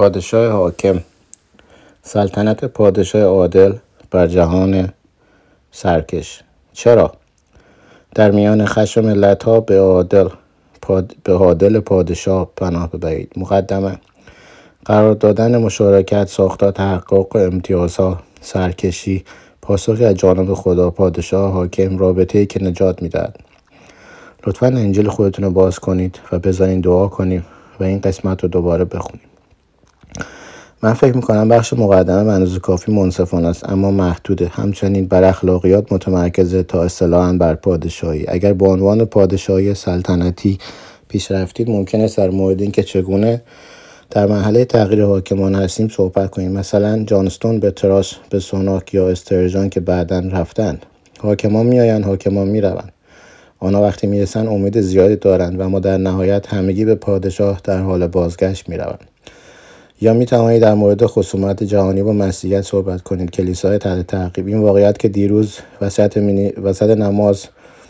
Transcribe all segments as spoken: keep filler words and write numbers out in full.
پادشاه حاکم، سلطنت پادشاه عادل بر جهان سرکش. چرا؟ در میان خشم ملت‌ها به عادل پاد... به عادل پادشاه پناه ببرید. مقدمه: قرار دادن مشارکت، ساختار تحقق امتیازها، سرکشی، پاسخی از جانب خدا، پادشاه حاکم، رابطه‌ای که نجات می‌دهد. لطفاً انجیل خودتون رو باز کنید و بذارین دعا کنیم و این قسمت رو دوباره بخونیم. من فکر میکنم بخش مقدمه به اندازه کافی منصفانه است اما محدوده. همچنین بر اخلاقیات متمرکزه تا اصطلاحاً بر پادشاهی. اگر به عنوان پادشاهی سلطنتی پیش رفتید، ممکن است در مورد اینکه چگونه در مرحله تغییر حاکمان هستیم صحبت کنیم. مثلا جانستون به تراس، به سوناک یا استرجان که بعداً رفتند. حاکمان میآیند، حاکمان میروند. آنها وقتی میرسند امید زیادی دارند و اما در نهایت همگی به پادشاه در حال بازگشت میروند. یا می توانید در مورد خصومت جهانی و مسیحیت صحبت کنید، کلیسای تحت تعقیب. این واقعیت که دیروز وسط, منی... وسط نماز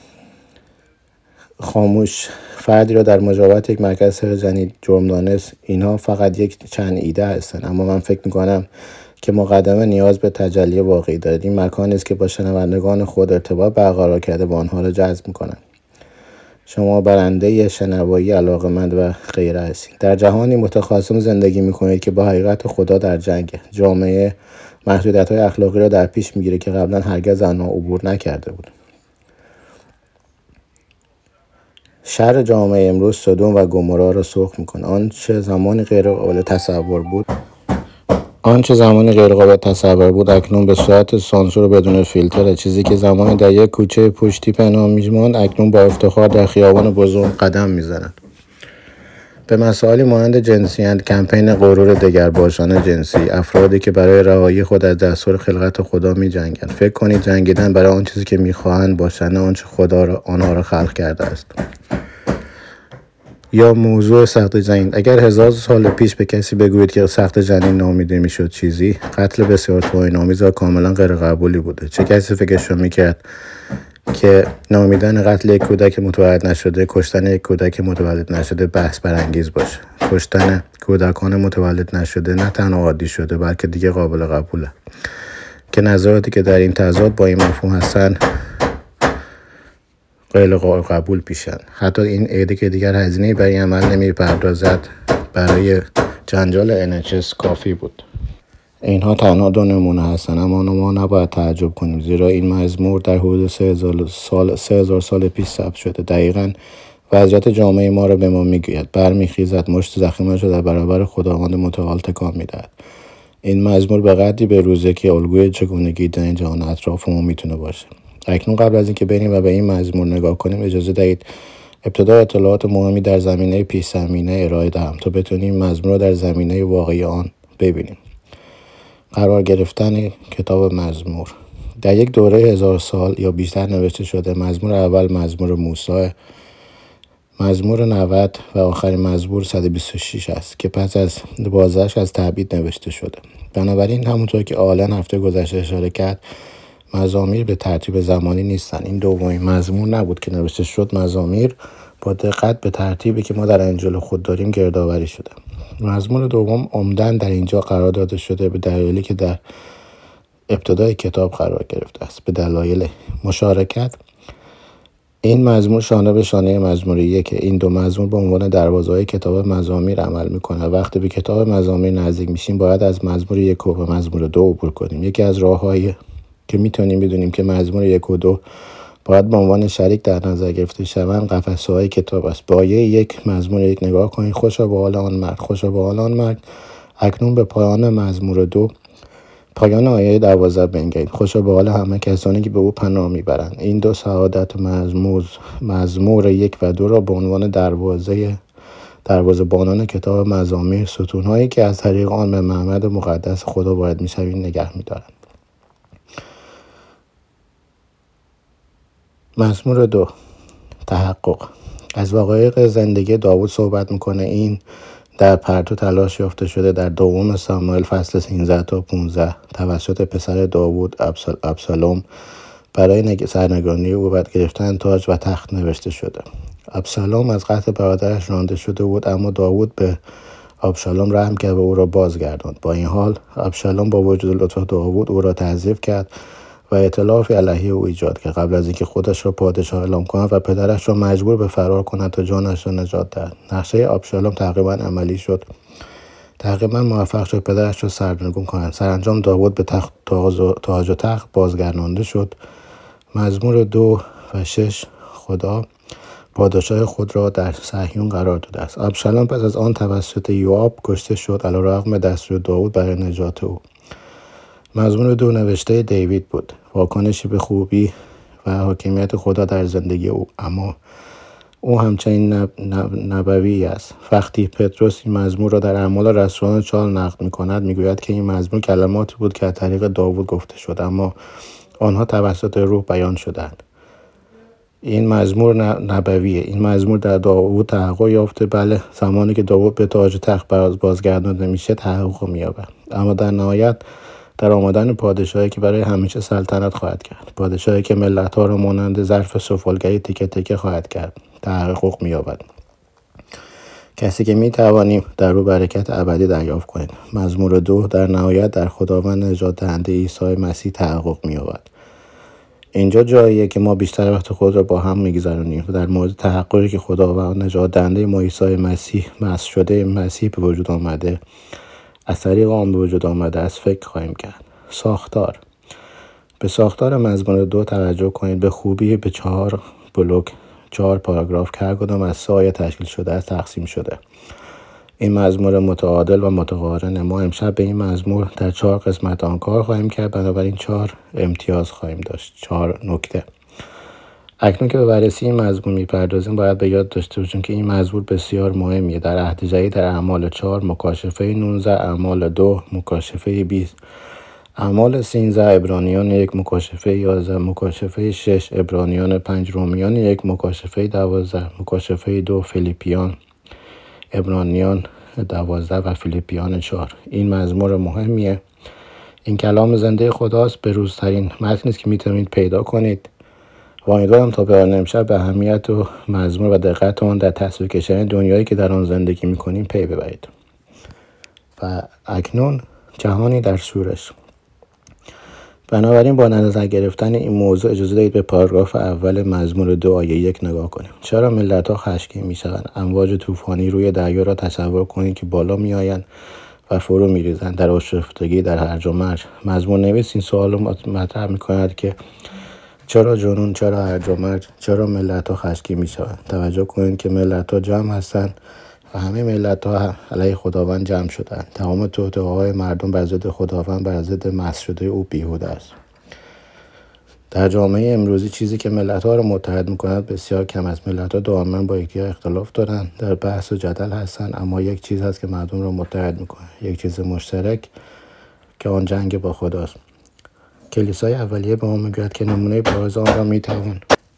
خاموش فردی را در مجاورت یک مرکز سر زنی جرم دانست، اینها فقط یک چند ایده هستند، اما من فکر می کنم که مقدمه نیاز به تجلی واقعی دارد. این مکانی است که با شنوندگان خود ارتباط برقرار کرده و آنها را جذب می کنند. شما برنده شنوایی، علاقه‌مند و غیره هستید. در جهانی متخاصم زندگی می‌کنید که با حقیقت خدا در جنگ. جامعه محدودیت‌های اخلاقی را در پیش می‌گیره که قبلا هرگز آنها عبور نکرده بود. شر جامعه امروز سدوم و گمورا را سرخ می‌کنه. آن چه زمانی غیر قابل تصور بود آنچه زمانی غیر قابل تصور بود اکنون به صورت سانسور بدون فیلتر. چیزی که زمانی در یک کوچه پشتی پنهان می‌ماند اکنون با افتخار در خیابان بزرگ قدم می‌زند. به مسائلی مانند جنسیت، کمپین غرور دگرباشانه جنسی، افرادی که برای رهایی خود از دستور خلقت خدا می‌جنگند. فکر کنید جنگیدن برای آن چیزی که می‌خواهند باشند، آنچه خدا را آنها را خلق کرده است. یا موضوع سخت جنین. اگر هزار سال پیش به کسی بگویید که سخت جنین نامیده میشد چیزی، قتل بسیار توهین‌آمیز و کاملا غیر قبولی بوده. چه کسی فکرش رو میکرد که نامیدن قتل یک کودک متولد نشده، کشتن یک کودک متولد نشده بحث برانگیز باشه. کشتن کودکان متولد نشده نه تنها عادی شده بلکه دیگه قابل قبوله. که نظراتی که در این تضاد با این مفهوم هستن غیر قبول پیشن. حتی این ایده که دیگر هزینه‌ای برای عمل نمی‌پردازد برای جنجال ان اچ اس کافی بود. اینها تنها دو نمونه هستند، اما ما نباید تعجب کنیم زیرا این مزمور در حدود سه هزار سال سه هزار سال پیش ثبت شده. دقیقاً وضعیت جامعه ما را به ما میگوید. برمیخیزد، مشت زخیمش را در برابر خداوند متعال تکان میدهد. این مزمور به قدری به روزه که الگوی چگونگی در این جهان اطراف ما میتونه باشه. اکنون قبل از اینکه بریم و به این مزمور نگاه کنیم، اجازه دهید ابتدا اطلاعات مهمی در زمینه پیش زمینه ارائه دهم تا بتونیم مزمور را در زمینه واقعی آن ببینیم. قرار گرفتن کتاب مزمور. در یک دوره هزار سال یا بیشتر نوشته شده. مزمور اول مزمور موسی، مزمور نود و آخرین مزمور صد و بیست و شش است که پس از بازداشت از تعبید نوشته شده. بنابراین همونطور که آلن هفته گذشته اشاره کرد، مزامیر به ترتیب زمانی نیستن. این دومین مزمور نبود که نوشته شد. مزامیر با دقت به ترتیبی که ما در انجیل خود داریم گردآوری شده. مزمور دوم عمدن در اینجا قرار داده شده به دلایلی که در ابتدای کتاب قرار گرفته است. به دلایل مشارکت، این مزمور شانه به شانه مزمور یک که این دو مزمور به عنوان دروازه‌های کتاب مزامیر عمل می‌کنه. وقتی به کتاب مزامیر نزدیک میشیم باید از مزمور یک و مزمور دو عبور کنیم. یکی از راه‌هایی که میتونیم بدونیم که مزمور یک و دو باید به عنوان شریک در نظر گرفته شوند قفسه‌های کتاب است. با آیه یک مزمور یک نگاه کنید. خوشا به حال آن مرد، خوشا به حال آن مرد. اکنون به پایان مزمور دو، پایان آیه دوازده بنگرید. خوشا به حال همه کسانی که به او پناه میبرند. این دو سعادت مزمور مزمور یک و دو را به عنوان دروازه دروازه بانان کتاب مزامیر، ستون‌هایی که از طریق آن به معبد مقدس خدا وارد میشویم نگه میدارند. مزمور دو، تحقق. از واقعیت زندگی داوود صحبت میکنه. این در پرتو تلاش یافته شده در دوم ساموئل فصل سیزده تا پانزده توسط پسر داوود ابسال ابسالوم برای سرنگونی او و گرفتن تاج و تخت نوشته شده. ابسالوم از قتل برادرش رانده شده بود، اما داوود به ابشالوم رحم کرد و او را بازگرداند. با این حال ابشالوم با وجود لطف داوود او را تعظیف کرد و ائتلافی علیه او ایجاد کرد قبل از اینکه خودش را پادشاه اعلام کند و پدرش را مجبور به فرار کند تا جانش را نجات دهد. نقشه ابشالوم تقریبا عملی شد. تقریبا موفق شد پدرش را سرنگون کند. سرانجام داوود به تخت تاج و تخت بازگردانده شد. مزمور دو و شش خدا پادشاه خود را در صهیون قرار داده است. ابشالوم پس از آن توسط یوآب کشته شد علیرغم دستور داوود برای نجات او. مزمور دو نوشته دیوید بود، واکنشی به خوبی و حاکمیت خدا در زندگی او، اما او همچنین نب... نب... نبوی است. وقتی پتروس این مزمور را در اعمال رسولان چهار نقد می‌کند میگوید که این مزمور کلماتی بود که از طریق داوود گفته شد اما آنها توسط روح بیان شدند. این مزمور نبویه. این مزمور در داوود تحقق یافته. بله، زمانی که داوود به تاج تخت بازگردانده میشه تحقق مییابد، اما در نهایت در آمدن پادشاهی که برای همیشه سلطنت خواهد کرد، پادشاهی که ملت‌ها را مانند ظرف سفالگری تکه تکه خواهد کرد، تحقق مییابد. کسی که میتوانیم در او برکت ابدی دریافت کنیم. مزمور دو در نهایت در خداوند نجات دهنده عیسی مسیح تحقق مییابد. اینجا جاییه که ما بیشتر وقت خود را با هم میگذرونیم و در مورد تحققی که خداوند نجات دهنده ما عیسی مسیح مسیح شده مسیح به وجود آمده از طریق آن به وجود آمده است فکر خواهیم کرد. ساختار. به ساختار مزمور دو توجه کنید. به خوبی به چهار بلوک چهار پاراگراف که هر کدام از سه آیه تشکیل شده است تقسیم شده. این مزمور متعادل و متقارن. ما امشب به این مزمور در چهار قسمت آن کار خواهیم کرد، بنابراین چهار امتیاز خواهیم داشت، چهار نکته. اکنون که به بررسی این مزمور میپردازیم باید به یاد داشته باشیم که این مزمور بسیار مهمیه. در عهد جدید در اعمال چهار مکاشفه نوزده، اعمال دو مکاشفه بیست، اعمال سیزده، عبرانیان یک، مکاشفه یازده، مکاشفه شش، عبرانیان پنج، رومیان یک، مکاشفه دوازده، مکاشفه دو، فیلیپیان، عبرانیان دوازده و فیلیپیان چهار. این مزمور مهمیه. این کلام زنده خداست، به روزترین متنی است که میتونید پیدا کنید و امیدوارم تا پایان امشب به اهمیت و مزمور و دقت آن در تصویر کشیدن دنیایی که در آن زندگی میکنیم پی ببرید. و اکنون جهانی در شورش. بنابراین با نظر گرفتن این موضوع اجازه دهید به پاراگراف اول مزمور دو آیه یک نگاه کنیم. چرا ملت‌ها خشمگین می‌شوند؟ امواج طوفانی روی دریا را تصور کنید که بالا می‌آیند و فرو می‌ریزند در آشفتگی، در هرج و مرج. مزمور نویس این سوال را مطرح می‌کند که چرا جنون، چرا هرج و مرج، چرا ملت‌ها خشمگین می‌شوند؟ توجه کنید که ملت‌ها جمع هستند و همه ملت‌ها علیه خداوند جمع شدند. تمام توطئه‌های مردم بر ضد خداوند بر ضد مسخ شده او بیهوده است. در جامعه امروزی چیزی که ملت‌ها را متحد می‌کند بسیار کم است. ملت‌ها دائما با یکدیگر اختلاف دارند، در بحث و جدل هستند، اما یک چیز هست که مردم را متحد می‌کند، یک چیز مشترک که آن جنگ با خداست. کلیسای اولیه به ما می‌گوید که نمونه بارز آن را می‌توان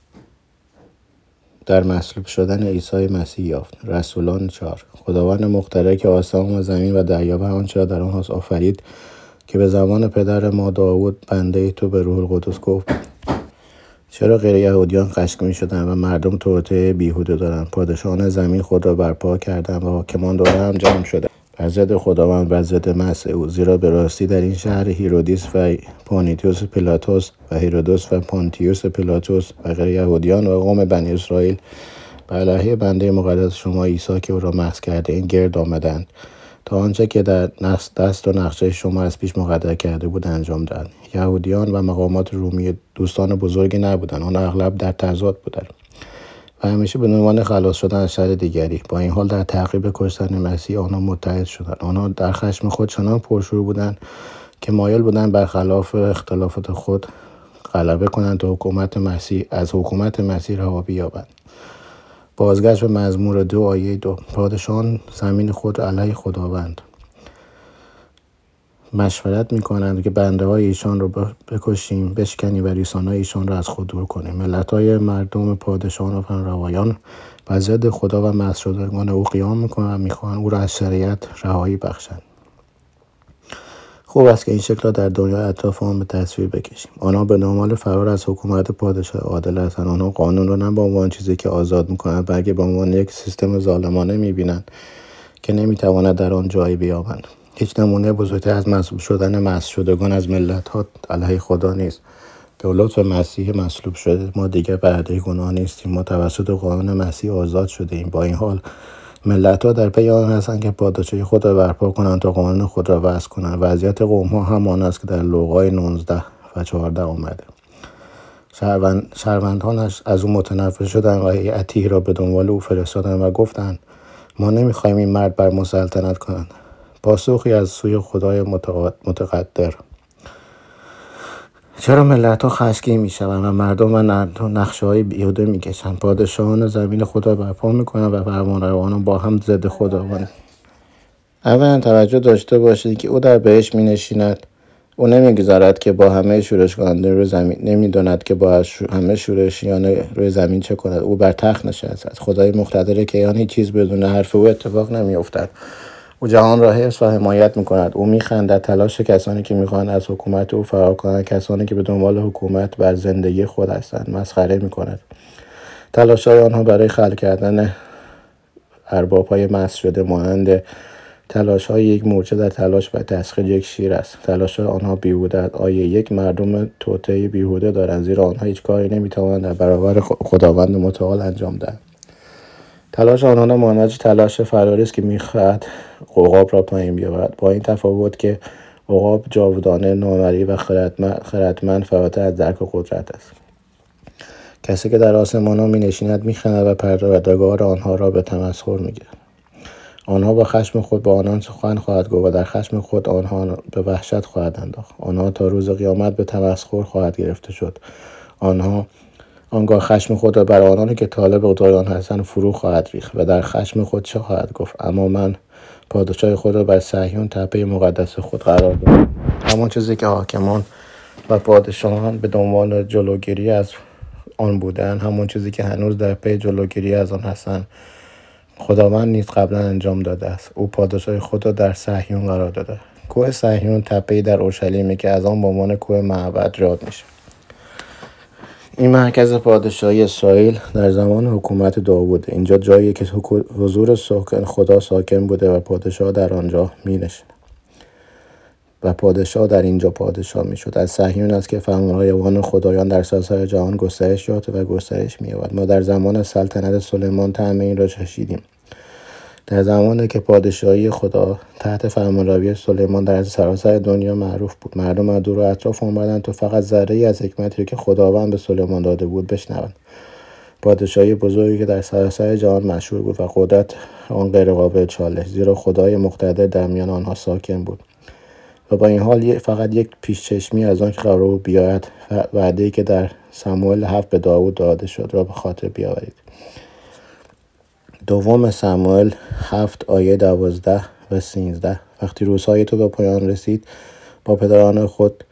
در مصلوب شدن عیسی مسیح یافت. رسولان چهار. خداوند مخترع که آسمان و زمین و دریا و آنچه را در آنهاست آفرید، که به زمان پدر ما داوود بنده تو به روح القدس گفت چرا غیر یهودیان خشمگین شدند و مردم توطئه بیهوده دارند؟ پادشاهان زمین خود را برپا کردند و حاکمان دور هم جمع شدند بر ضد خداوند، بر ضد مسیح او. زیرا به راستی در این شهر هیرودیس و پانیتیوس پیلاتوس و هیرودوس و پانتیوس پیلاتوس و غیر یهودیان و قوم بنی اسرائیل به علیه بنده مقدس شما عیسی که او را مسح کرده این گرد آمدند تا آنچه که در دست و نقشه شما از پیش مقدر کرده بود انجام دهند. یهودیان و مقامات رومی دوستان بزرگی نبودند، آنها اغلب در تضاد بودند و همیشه به عنوان خلاص شدن از شر دیگری. با این حال در تعقیب کشتن مسیح آنها متحد شدند. آنها در خشم خود چنان پرشور بودند که مایل بودند برخلاف اختلافات خود غلبه کنند تا حکومت مسیح از حکومت مسیح رها بیابند. بازگشت به مزمور دو آیه دو. پادشاهان زمین خود علیه خداوند مشورت می‌کنند که بنده های ایشان رو بکشیم، بشکنیم و ریسان های ایشان را از خود دور کنیم. ملت های مردم پادشاهان و فرمانروایان بر ضد خدا و مسخ شدگان او قیام می‌کنند و می‌خواهند او را از شریعت رهایی بخشند. خوب است که این شکل را در دنیا اطرافمان به تصویر بکشیم. آنها به دنبال فرار از حکومت پادشاه عادل هستند. آنها قانون را نه به عنوان چیزی که آزاد می‌کند بلکه به عنوان یک سیستم ظالمانه می‌بینند که نمیتواند در آن جایی بیابند. هیچ نمونه بزرگتر از مصلوب شدن مسح شدگان از ملت‌ها علیه خدا نیست. به لطف مسیح مصلوب شده ما دیگر برده گناه نیستیم. ما توسط قانون مسیح آزاد شده ایم. با این حال ملت‌ها در پی آن هستند که پادشاهی خود را برپا کنند تا قانون خود را وضع کنند. وضعیت قوم‌ها همان است که در لوقای نوزده و چهارده آمده. شهروند، شهروندانش از او متنفر شدند و هیئتی را به دنبال او فرستادند و گفتند ما نمی‌خواهیم این مرد بر ما سلطنت کنند. پاسخی از سوی خدای متقدر. چرا ملت‌ها خشمگین می‌شوند و مردم و نقشه‌های بیهوده می‌کشند؟ پادشاهان زمین خدا برپا می‌کنند و فرمانروایان با هم ضد خداوند. اولا توجه داشته باشید که او در بهشت می‌نشیند. او نمی‌گذارد که با همه شورش کننده روی زمین، نمی‌داند که با همه شورشیان روی زمین چه کند. او بر تخت نشسته است. خدای مقتدر کیان هیچ چیز بدون حرف او اتفاق نمی‌افتد. او جهان را حفظ و حمایت می‌کند. او می‌خندد تلاش کسانی که می‌خواهند از حکومت او فرار کنند، کسانی که به دنبال حکومت بر زندگی خود هستند، مسخره می‌کند. تلاش‌های آنها برای خلق کردن ارباب‌های مسح شده مانند تلاش‌های یک مورچه در تلاش بر تسخیر یک شیر است. تلاش‌های آنها بیهوده است. آیه یک مردم توطئه بیهوده دارند، زیرا آنها هیچ کاری نمی‌توانند در برابر خداوند متعال انجام دهند. تلاش آنها مانند تلاش فراری است که می‌خواهد عقاب را پایین بیاورد، با این تفاوت که عقاب جاودانه، نامری و خردمند فراتر از درک و قدرت است. کسی که در آسمان‌ها می‌نشیند می‌خندد و پروردگار آنها را به تمسخر می‌گیرد. آنها با خشم خود با آنان سخن خواهد گفت و در خشم خود آنها به وحشت خواهد انداخت. آنها تا روز قیامت به تمسخر خواهد گرفته شد. آنها آنگاه خشم خود را بر آنانی که طالب خدایان هستند فرو خواهد ریخت و در خشم خود چه خواهد گفت؟ اما من پادشاهی خود را بر صهیون تپه مقدس خود قرار دادم. همان چیزی که حاکمان و پادشاهان به دنبال جلوگیری از آن بودند، همون چیزی که هنوز در پی جلوگیری از آن هستند، خداوند نیز قبلا انجام داده است. او پادشاهی خود را در صهیون قرار داده. کوه صهیون تپه‌ای در اورشلیمی که از آن به عنوان کوه معبد یاد میشه. این مرکز پادشاهی اسرائیل در زمان حکومت داوود. اینجا جایی که حضور ساکن خدا ساکن بوده و پادشاه در آنجا می‌نشیند و پادشاه در اینجا پادشاه می‌شد. از صهیون است که فرمانروایان خدایان در سراسر جهان گسترش یافته و گسترش می‌یابد. ما در زمان سلطنت سلیمان طعم این را چشیدیم. در زمانی که پادشاهی خدا تحت فرمانروایی سلیمان در سراسر دنیا معروف بود، مردم از دور و اطراف آمدند تا فقط ذره‌ای از حکمتی که خداوند به سلیمان داده بود بشنوند. پادشاهی بزرگی که در سراسر جهان مشهور بود و قدرت آن غیر قابل چالش، زیرا خدای مقتدر در میان آنها ساکن بود. و با این حال فقط یک پیشچشمی از آن که قرار بود بیاید، وعده‌ای که در سموئیل هفت به داوود داده شد را به خاطر بیاورید. دوم سموئیل هفت آیه دوازده و سیزده. وقتی روزهای تو به پایان رسید، با پدران خود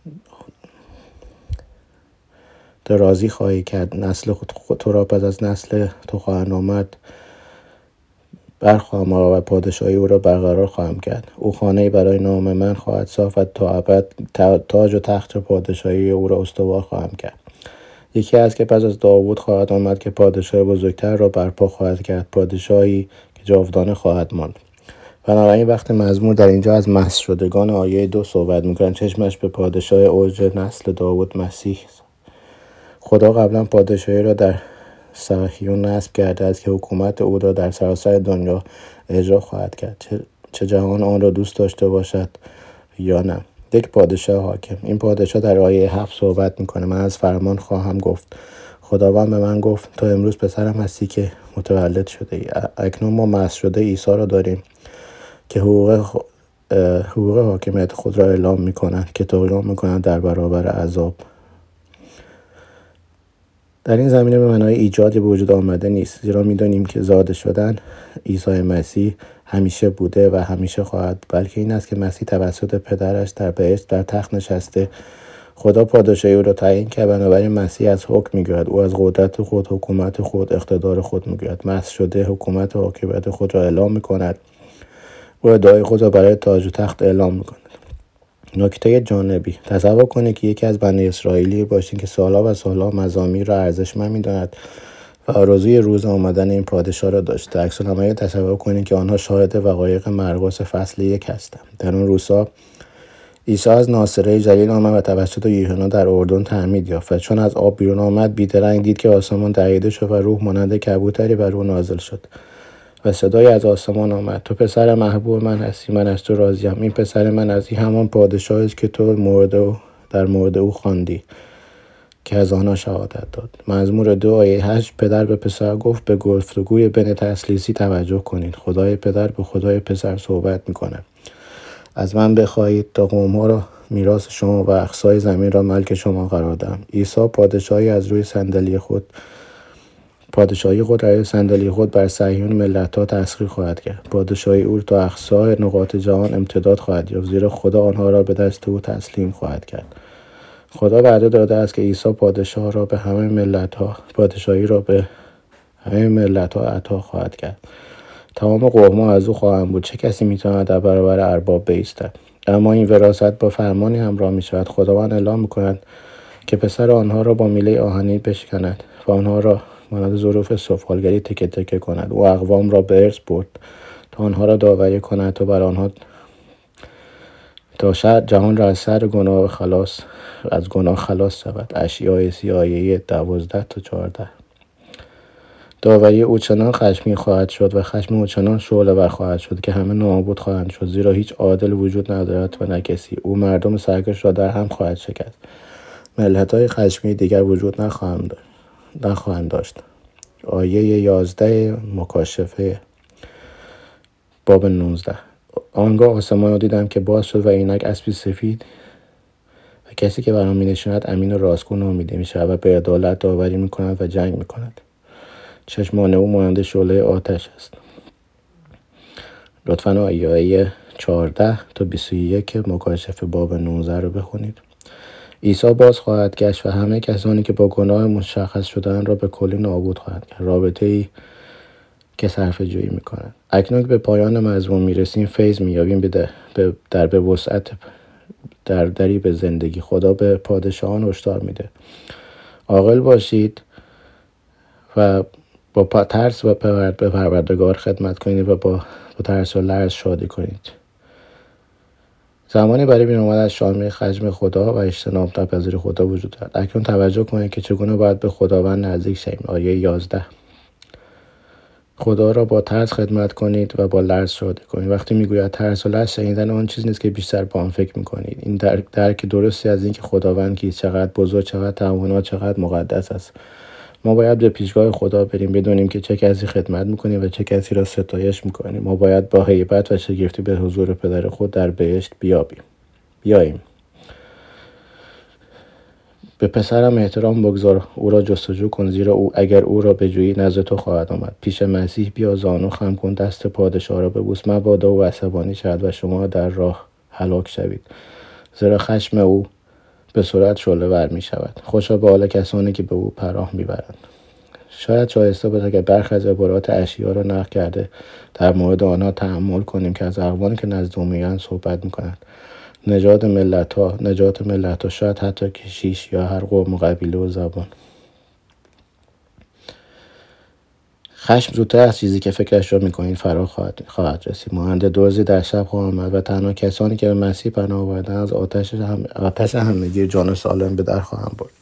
درازی خواهی کرد. نسل خود تو را پس از نسل تو خواهند آمد برخواهم آورد و پادشاهی او را برقرار خواهم کرد. او خانه‌ای برای نام من خواهد ساخت و تا ابد تاج و تخت پادشاهی او را استوار خواهم کرد. یکی از که پس از داوود خواهد آمد که پادشاه بزرگتر را برپا خواهد کرد، پادشاهی که جاودانه خواهد ماند. بنابراین وقت مزمور در اینجا از مسح شدگان آیه دو صحبت می‌کنند، چشمش به پادشاه اوج نسل داوود مسیح. خدا قبلا پادشاهی را در صهیون نصب کرده است که حکومت او را در سراسر دنیا اجرا خواهد کرد، چه, چه جهان آن را دوست داشته باشد یا نه. یک پادشاه حاکم. این پادشاه در آیه هفت صحبت میکنه. من از فرمان خواهم گفت. خداوند به من گفت تو امروز پسرم هستی که متولد شده ای. اکنون ما مسح شده عیسی را داریم که حقوق حقوق حاکمیت خود را اعلام میکنند که طغیان میکنند در برابر عذاب. در این زمینه به معنای ایجادی به وجود آمده نیست، زیرا میدانیم که زاده شدن عیسی مسیح همیشه بوده و همیشه خواهد، بلکه این است که مسیح توسط پدرش در بهشت در تخت نشسته. خدا پادشاهی او را تعیین کرد، بنابراین مسیح از حکم میگوید. او از قدرت خود، حکومت خود، اقتدار خود میگوید. مسح شده حکومت و حاکمیت خود را اعلام میکند. او ادعای خود را برای تاج و تخت اعلام میکند. نکته جانبی: تصور کنید که یکی از بنی اسرائیلی باشید که سالها و سالها مزامیر را ارزشمند می‌داند و آرزوی روز آمدن این پادشاه را داشت. در عکس‌العمل تصور کنید که آنها شاهد وقایع مرقس فصل یک هستند. در آن روزها عیسی از ناصره جلیل آمد و توسط یوحنا در اردن تعمید یافت و چون از آب بیرون آمد بیدرنگ دید که آسمان دریده شد و روح مانند کبوتری بر او نازل شد و صدای از آسمان آمد: تو پسر محبوب من هستی، من از تو راضیم. این پسر من از این همان پادشاهی است که تو مورد او در مورد او خواندی که از آنها شهادت داد. مزمور دو آیه هشت: پدر به پسر گفت به گفتگوی بن تثلیثی توجه کنید. خدای پدر به خدای پسر صحبت میکنه: از من بخواهید تا قوم‌ها را میراث شما و اقصای زمین را ملک شما قرار دهم. عیسی پادشاهی از روی صندلی خود پادشاهی خود روی صندلی خود بر صهیون ملت‌ها تسخیر خواهد کرد. پادشاهی او تا اقصای نقاط جهان امتداد خواهد یافت، زیرا خدا آنها را به دست او تسلیم خواهد کرد. خدا وعده داده است که عیسی پادشاه را به همه ملت‌ها پادشاهی را به همه ملت‌ها عطا خواهد کرد. تمام قوم‌ها از او خواهند بود. چه کسی می‌تواند در برابر ارباب بایستد؟ اما این وراثت با فرمانی همراه می‌شود. خداوند اعلام می‌کند که پسر آنها را با میله آهنین بشکند و آنها را مانند ظروف سفالگری تکه تکه کند. او اقوام را به ارث برد تا آنها را داوری کند تا بر آنها تا شر جهان را از سر گناه خلاص از گناه خلاص شود. اشعیا سی آیه دوازده تا چهارده. داوری او چنان خشمگین خواهد شد و خشم او چنان شعله‌ور خواهد شد که همه نابود خواهند شد، زیرا هیچ عادل وجود ندارد و نه کسی. او مردم سرکش را در هم خواهد شکست. ملت‌های خشمگین دیگر وجود نخواهند داشت. نخواهند داشت. آیه یازده مکاشفه باب نوزده. آنگاه آسمان را دیدم که باز شد و اینک اسبی سفید و کسی که بر آن می‌نشیند امین و راستگو نامیده می‌شود و به عدالت داوری می‌کند و جنگ می‌کند. چشمان او مانند شعله آتش است. لطفاً آیه چهارده تا بیست و یک مکاشفه باب نوزده رو بخونید. عیسی باز خواهد گشت و همه کسانی که با گناه مشخص شدن را به کلی نابود خواهد کرد. رابطه‌ای که صرفه جویی می‌کند. اکنون که به پایان مضمون می‌رسیم، فیض می‌یابیم به در به وسعت در دری به زندگی. خدا به پادشاهان هشدار میده: عاقل باشید و با ترس و به پروردگار خدمت کنید و با, با ترس و لرز شادی کنید. زمانی برای بیرون آمدن از شامه خشم خدا و اجتناب ناپذیر خدا وجود دارد. اکنون توجه کنید که چگونه باید به خداوند نزدیک شویم. آیه یازده: خدا را با ترس خدمت کنید و با لرز شادی کنید. وقتی میگوید ترس و لرز، شنیدن آن چیز نیست که بیشتر با آن فکر میکنید. این درک, درک درستی از این که خداوند کیست، چقدر بزرگ، چقدر توانا، چقدر مقدس است. ما باید به پیشگاه خدا بریم، بدونیم که چه کسی خدمت میکنیم و چه کسی را ستایش میکنیم. ما باید با هیبت و شگفتی به حضور پدر خود در بهشت بیابیم. بیاییم. به پسرم احترام بگذار، او را جستجو کن، زیرا او اگر او را بجویی نزد تو خواهد آمد. پیش مسیح بیا، زانو خم کن، دست پادشاه را ببوس، مبادا او عصبانی شود و شما در راه هلاک شوید، زیرا خشم او به سرعت شعله‌ور می شود. خوشا به حال کسانی که به او پناه می برند. شاید شایسته باشد که برخی از عبارات اشعیا را نقل کرده در مورد آنها تأمل کنیم که از اقوانی که نزد او میآیند صحبت می‌کنند. نجات ملت‌ها، نجات ملت‌ها، شاید حتی کشیش یا هر قوم و قبیله و زبان. خشم زودتر از چیزی که فکرش را می‌کنید فرا خواهد, خواهد رسید. مانند دزدی در شب خواهد آمد و تنها کسانی که به مسیح پناه آوردند از آتش هم آتش همگی جان سالم به در خواهند برد.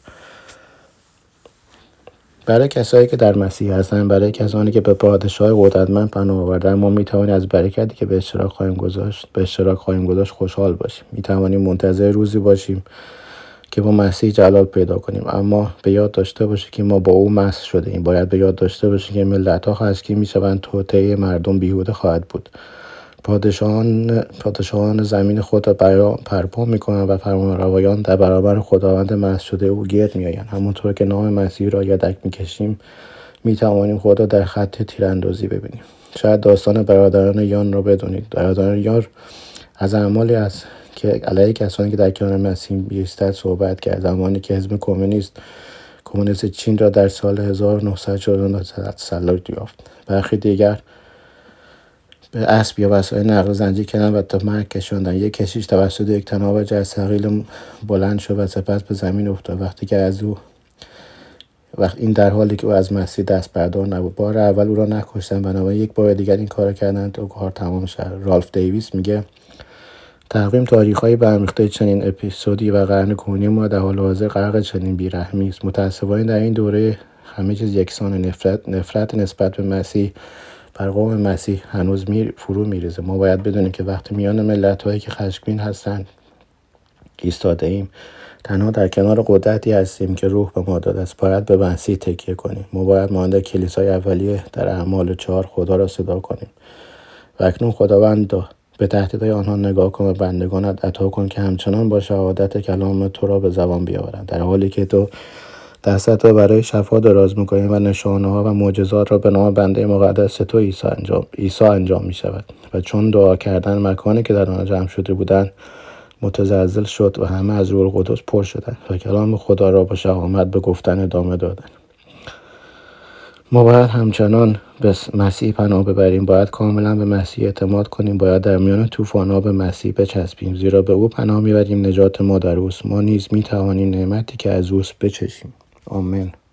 برای کسایی که در مسیح هستند، برای کسانی که به پادشاه قدرتمند پناه آوردند، ما می‌توانیم از برکتی که به اشتراک خواهیم گذاشت به اشتراک خواهیم گذاشت خوشحال باشیم. می‌توانیم منتظر روزی باشیم که با مسیح جلال پیدا کنیم. اما به یاد داشته باشید که ما با او مسح شده ایم. باید به یاد داشته باشید که ملت‌ها خشمگین می‌شوند، توطئه مردم بیهوده خواهد بود. پادشاهان پادشاهان زمین خود را پرپا می‌کنند و فرمانروایان در برابر خداوند مسح شده او گرد می‌آیند. همونطور که نام مسیح را یدک می‌کشیم، می‌توانیم خدا در خط تیراندازی ببینیم. شاید داستان برادران یان را بدونید. برادران یان از اعمالی است که علیه کسانی که در کنار مسیح ایستاد صحبت کرد، زمانی که حزب کمونیست کمونیست چین را در سال هزار و نهصد و چهل و نه تسلط یافت. برخی دیگر به اسب یا وسایل نقل زنجیر کردند و تا مرگ کشاندند. یک کشیش توسط یک تناب جرثقیل بلند شد و سپس به زمین افتاد. وقتی که از او وقت این در حالی که او از مسیح دست بردار نبود. بار اول او را نکشتن، بنابراین یک بار دیگر این کار کردن تا کار تمام شد. رالف دیویس میگه تقویم تاریخ‌های برمیخته چنین اپیزودی و قرن کنونی ما در حال حاضر غرق چنین بی‌رحمی است. متأسفانه در این دوره همه چیز یکسان. نفرت نفرت نسبت به مسیح بر قوم مسیح هنوز می فرو میریزه. ما باید بدونیم که وقتی میان ملت‌هایی که خشمگین هستند ایستاده ایم، تنها در کنار قدرتی هستیم که روح به ما داده است. باید به مسیح تکیه کنیم. ما باید مانند کلیسای اولیه در اعمال چهار خدا را صدا کنیم. و اکنون خداوند به تهدیدهای آنها نگاه کن و بندگانت عطا کن که همچنان با شهادت کلام تو را به زبان بیاورند، در حالی که تو دستت را برای شفا دراز می‌کنی و نشانه‌ها و معجزات را به نام بنده مقدس تو عیسی انجام عیسی انجام می‌شود. و چون دعا کردن مکانی که در آن جمع شده بودند متزلزل شد و همه از روح القدس پر شدند و کلام خدا را با شهامت به گفتن ادامه دادند. ما باید همچنان به مسیح پناه ببریم. باید کاملا به مسیح اعتماد کنیم. باید در میان طوفان‌ها به مسیح بچسبیم، زیرا به او پناه میبریم. نجات ما در اوست. ما نیز میتوانیم نعمتی که از اوست بچشیم. آمین.